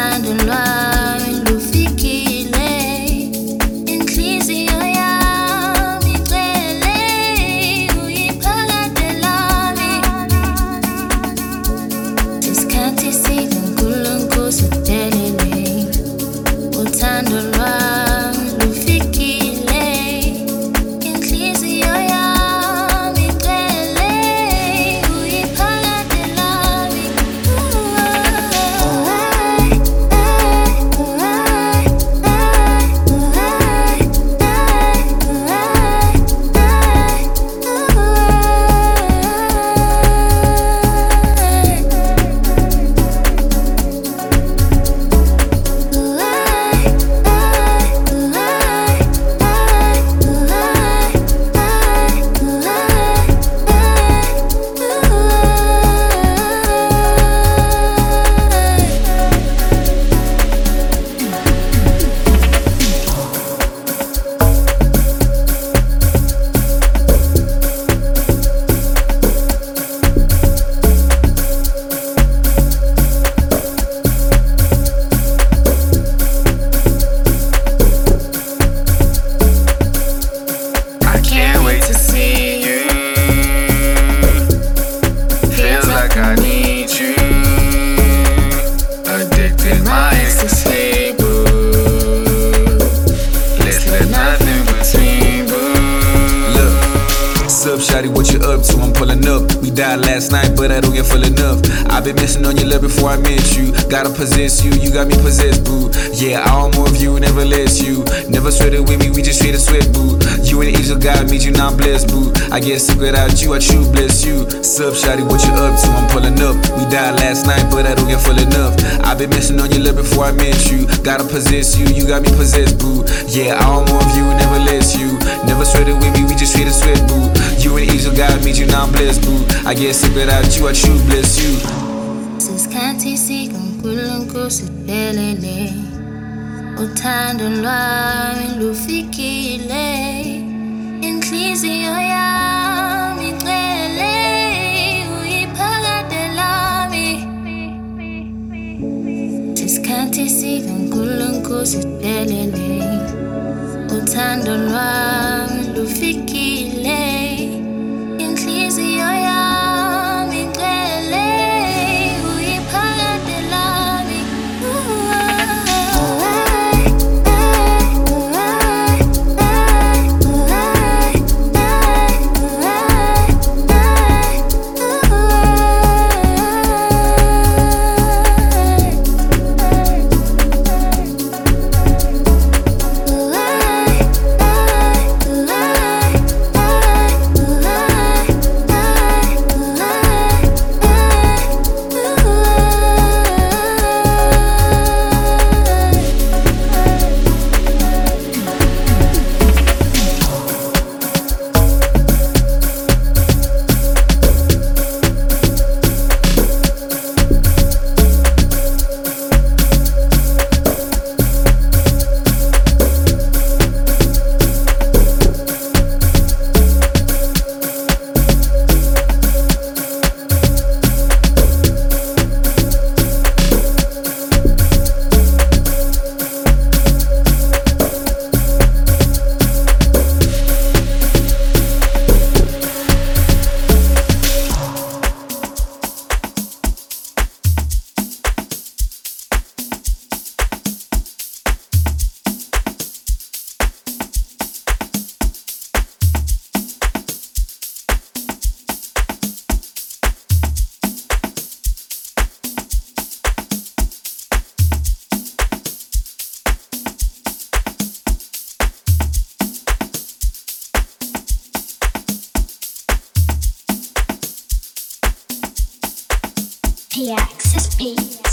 Uthando lwami lufikile, inhliziyo yami igcwele, uyiphakade lami. Isikhathi sikaNkulunkulu siphelele, uthando lwami lufikile, inhliziyo yami igcwele, uyiphakade lami. I need you. Addicted, my ecstasy, boo. Let's let nothing between, boo. Look, what's up, shawty? What you up to? I'm pulling up. We died last night, but I don't get full enough. I've been missing on your love before I met you. Gotta possess you, you got me possessed, boo. Yeah, I want more of you, never less you. Never sweated with me, we just straight a sweat, boo. You and the angel God meet you, now I'm blessed, boo. I get sick without you, I true bless you. Sup, shawty, what you up to? I'm pulling up. We died last night, but I don't get full enough. I've been missing on your love before I met you. Gotta possess you, you got me possessed, boo. Yeah, I want more of you, never less you. Never sweated with me, we just straight a sweat, boo. You and the angel God meet you, now I'm blessed, boo. I get sick without you, I true bless you. Isikhathi sikaNkulunkulu siphelele, uthando lwami lufikile, inhliziyo yami igcwele, uyiphakade lami. Isikhathi sikaNkulunkulu siphelele, uthando lwami lufikile, inhliziyo yami igcwele, uyiphakade lami. PXSP.